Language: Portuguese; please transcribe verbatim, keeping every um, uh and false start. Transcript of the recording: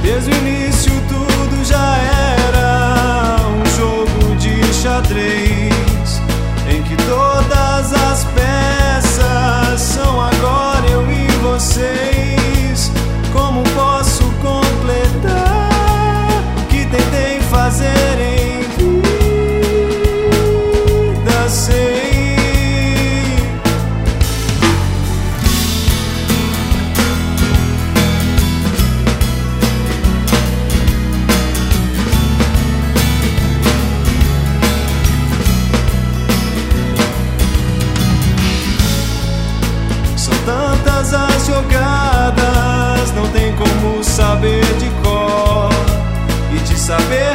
Desde o início tudo já era um jogo de xadrez, em que todas as peças são agora eu e vocês. Como posso completar o que tentei fazer em vida? Sei. Tantas as jogadas, não tem como saber de cor e de saber